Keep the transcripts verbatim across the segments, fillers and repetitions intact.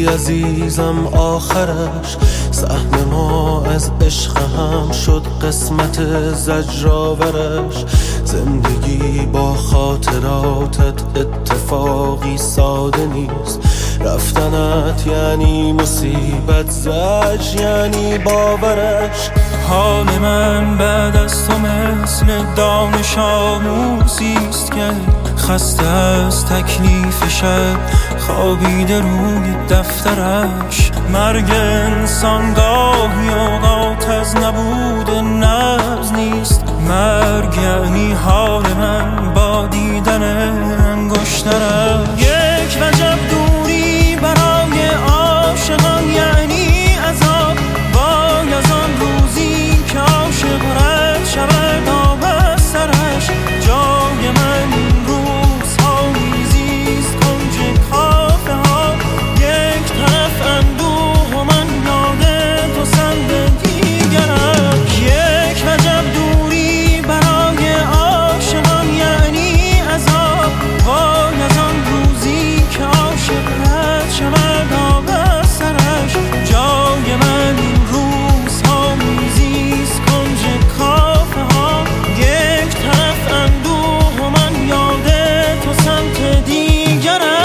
دیدی عزیزم آخرش، سهم ما از عشق هم شد قسمت زجرآورش. زندگی با خاطراتت اتفاقی ساده نیست، رفتنت یعنی مصیبت، زجر یعنی باورش. حال من بعد از تو مثل دانش آموزیست که خسته از تکلیف شب خوابیده روی دفترش. مرگ انسان گاهی اوقات از نبود نبض نیست، مرگ یعنی حال من با دیدن انگشترش. یک وجب دوری برای عاشقان یعنی عذاب، وای از آن روزی که عاشق رد شود آب از سرش. جای من این روزها میزیست کنج کافه ها، یک طرف اندوه و من یاد تو سمت دیگرش. یک وجب دوری برای عاشقان یعنی عذاب، وای از آن روزی که عاشق رد شود آب از سرش. جای من این روزها میزیست کنج کافه ها، یک طرف اندوه و من یاد تو سمت دیگرش.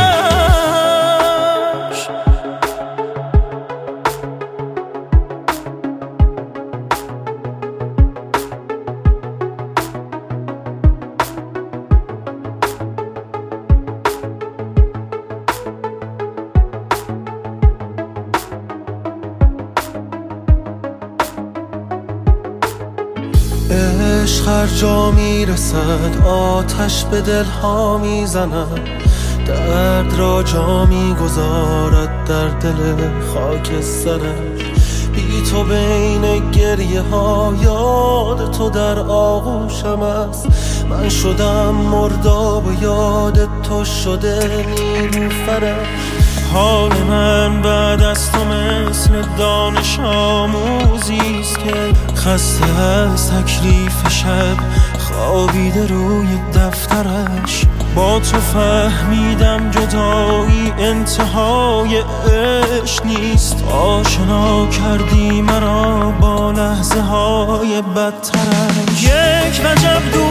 عشق هر جا میرسد آتش به دلها میزند، درد را جا میگذارد در دل خاک سرش. بی تو بین گریه ها یاد تو در آغوشم است، من شدم مرداب و یاد تو شده نیلوفرش. حال من بعد از تو مثل دانش آموزیست که خسته از تکلیف شب خوابیده روی دفترش. با تو فهمیدم جدایی انتهای عشق نیست، آشنا کردی مرا با لحظه های بدترش. یک وجب دور